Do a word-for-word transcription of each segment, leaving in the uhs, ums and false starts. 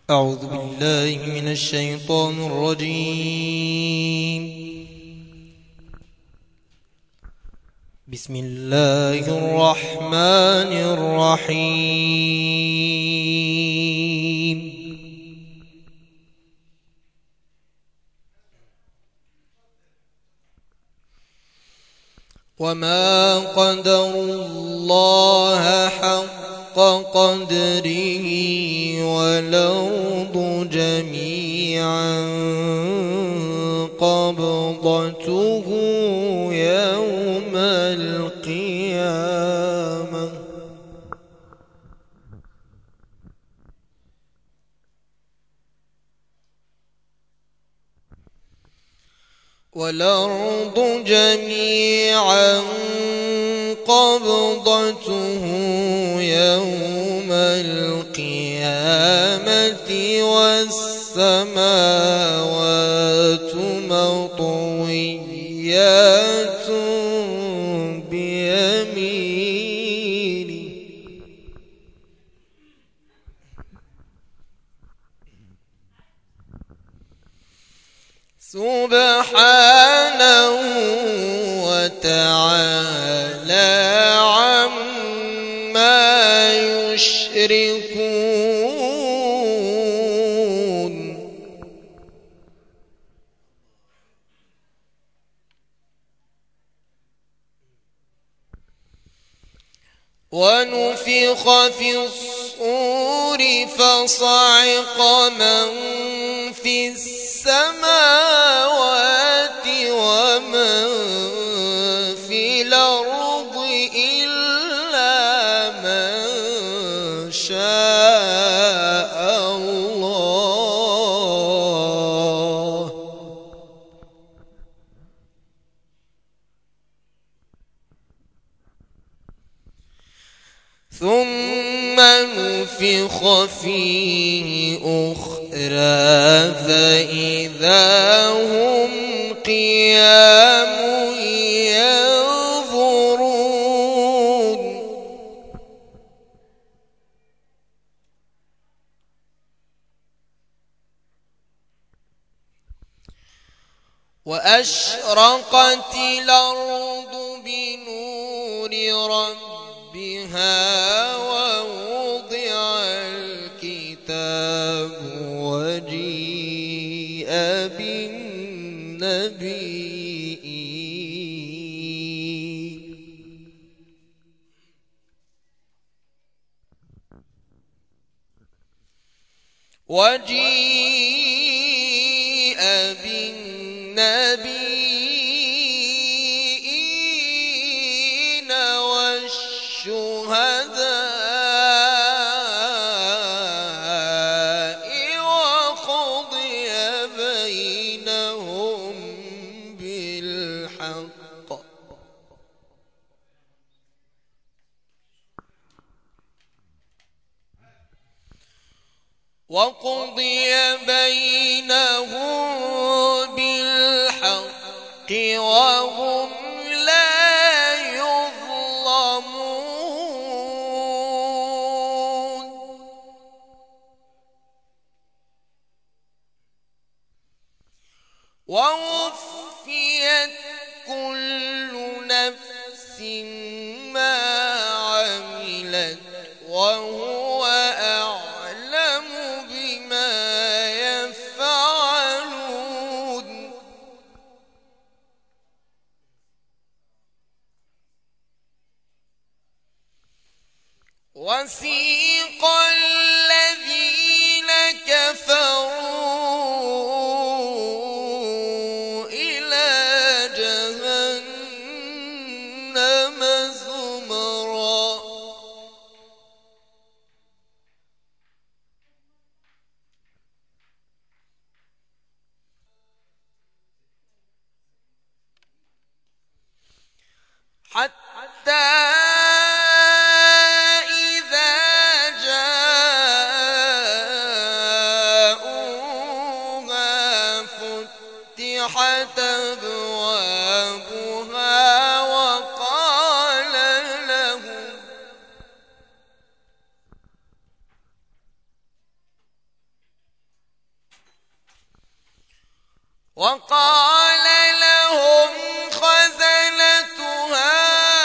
أعوذ بالله من الشيطان الرجيم. بسم الله الرحمن الرحيم. وما قدروا الله حق قدره والأرض جميعا قبضته يوم القيامة والأرض جميعا قبضته يوم القيامة والسماوات مطويات بيمينه سبحانه وتعالى عما يشركون. ونفخ في الصور فصعق من في السماوات ومن في الأرض إلا من شاء الله ثم نفخ فيه أخرى فإذا هم قيام ينظرون. وأشرقت الأرض بنور ربها ووضع الكتاب وجيء بالنبيين وجيء بالنبيين والشهداء وقضي بينهم بالحق وقضي بينهم بالحق وهم لا يظلمون. ووفيت كل نفس ما عملت وهو أعلم بما يفعلون. وسيق الذين كفروا إلى جهنم زمرا حتى إذا جاءوها فتحت أبوابها وقال لهم وقال لهم خزنتها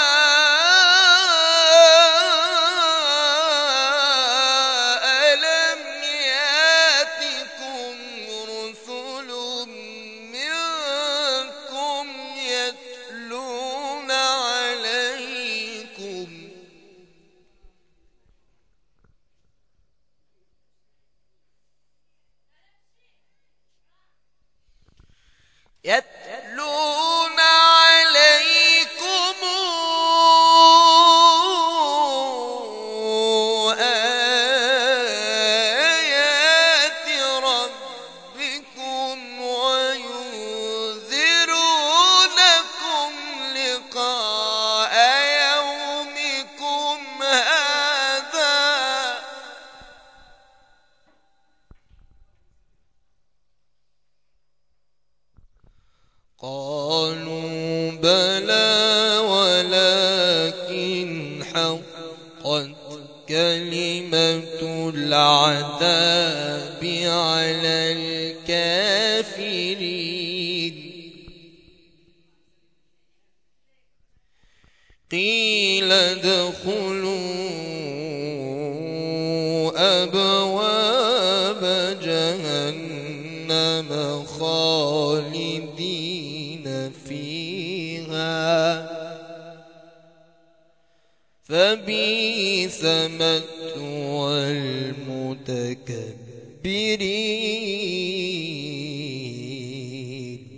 ألم يأتكم رسل منكم يتلون عليكم يتلون عليكم آيات ربكم وينذرونكم لقاء يومكم هذا قالوا بلى ولكن حقت كلمة العذاب على الكافرين قيل ادخلوا أبواب جهنم خالدين فيها فبئس مثوى المتكبرين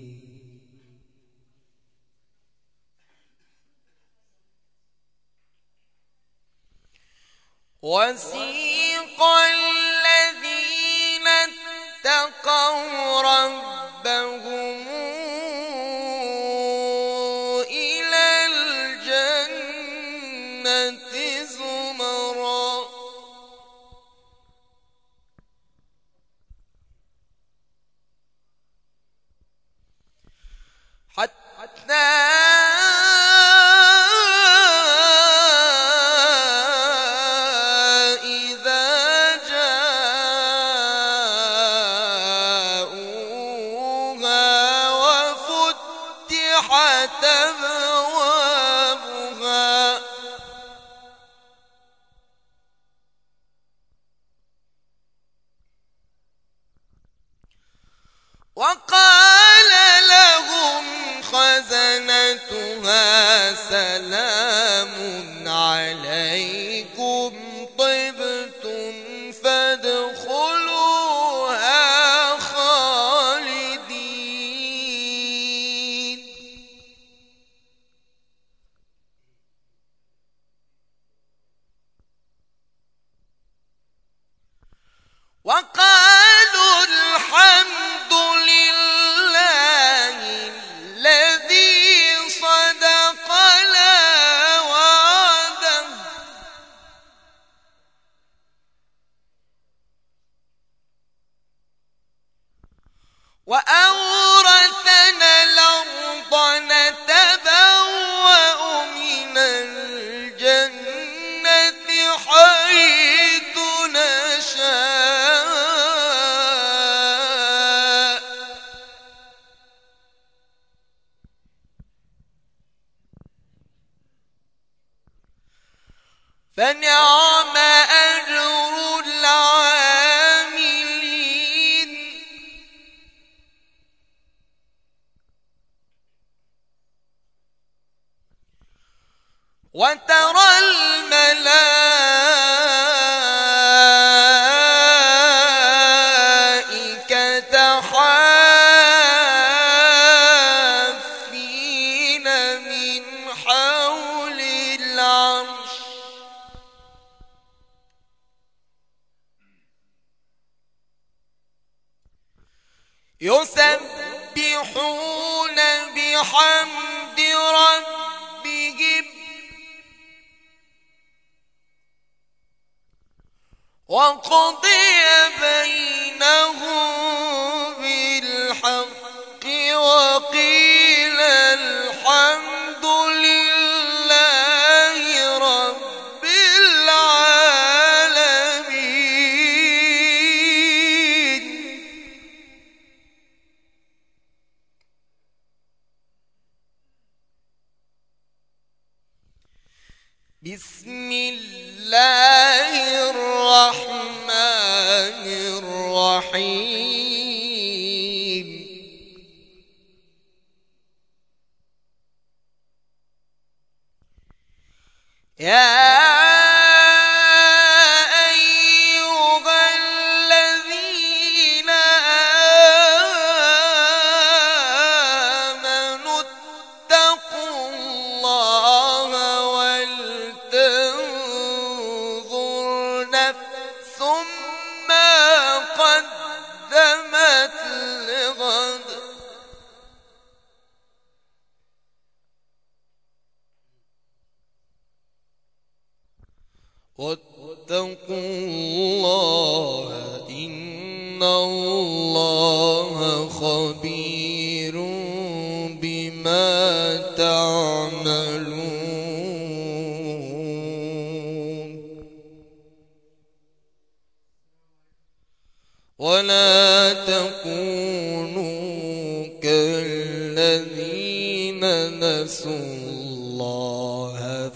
وسيق الذين اتقوا ربهم إلى الجنة زمرا حتى أبوابها وقال لهم خزنتها سلام عليكم طبتم فادخلوها خالدين وقالوا الحمد لله الذي صدقنا وعده وأورثنا الأرض نتبوأ من الجنة حيث نشاء فنعم أجر العاملين وترى الملائكة حافين من حول العرش يسبحون بحمد ربهم وقضي بينهم بالحق وقيل الحمد لله رب العالمين بسم الله الرحمن الرحيم يا واتقوا الله إن الله خبير بما تعملون ولا تكونوا كالذين نسوا الله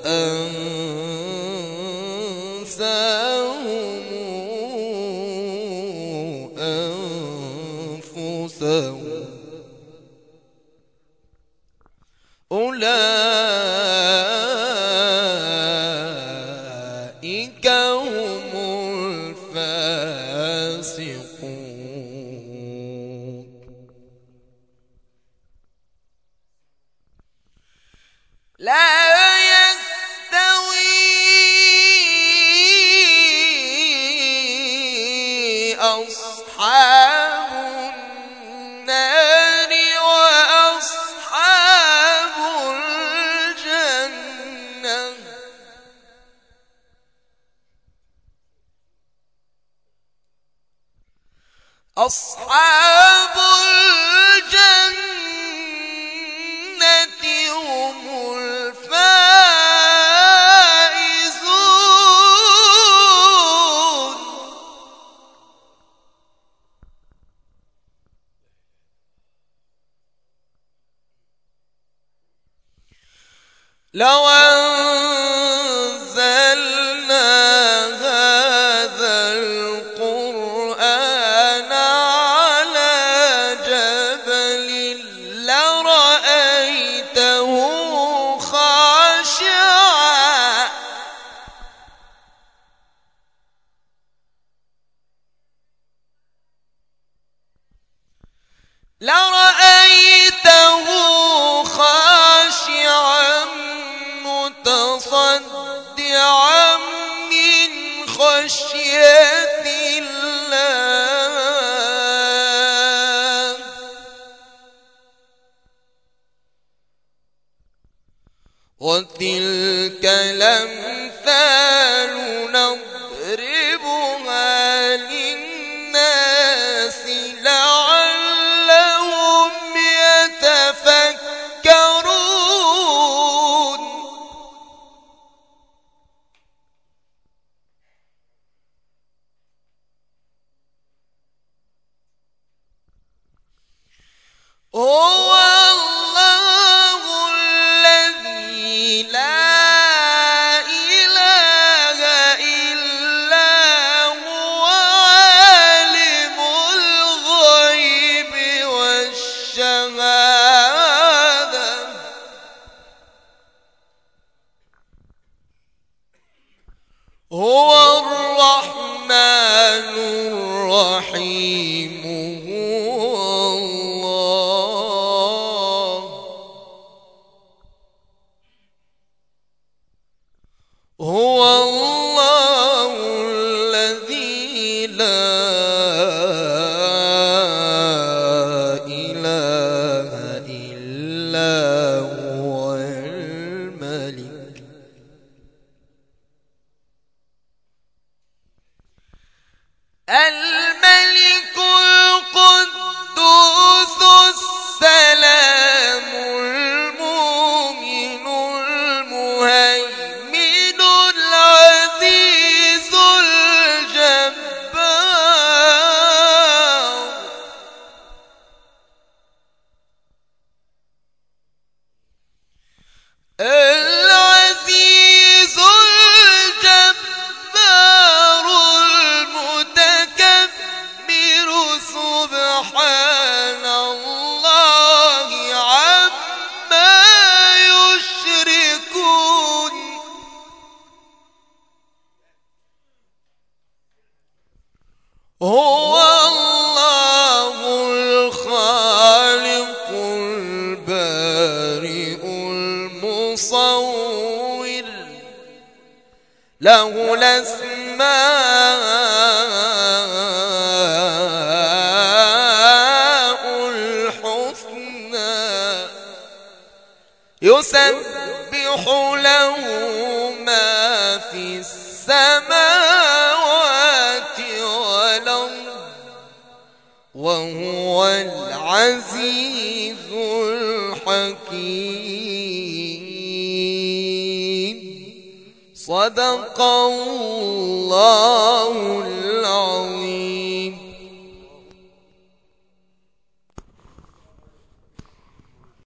فأنساهم أنفسهم أولئك هم الفاسقون لا أصحاب النار وأصحاب الجنة أصحاب الجنة هم الفائزون لو أنزلنا هذا القرآن على جبل لرأيته خاشعا لرأيته خاشعا متصدعا من خشية الله وتلك الأمثال نضربها للناس لعلهم يتفكرون هو الله الذي لا إله إلا هو عالم الغيب والشهادة هو الرحمن الرحيم هو الله الذي لا إله إلا هو الملك الملك القدوس السلام المؤمن المهيمن العزيز الجبار العزيز هو الله الخالق البارئ المصور له الأسماء الحسنى يسبح له ما في السماوات والأرض وهو العزيز الحكيم صدق الله العظيم.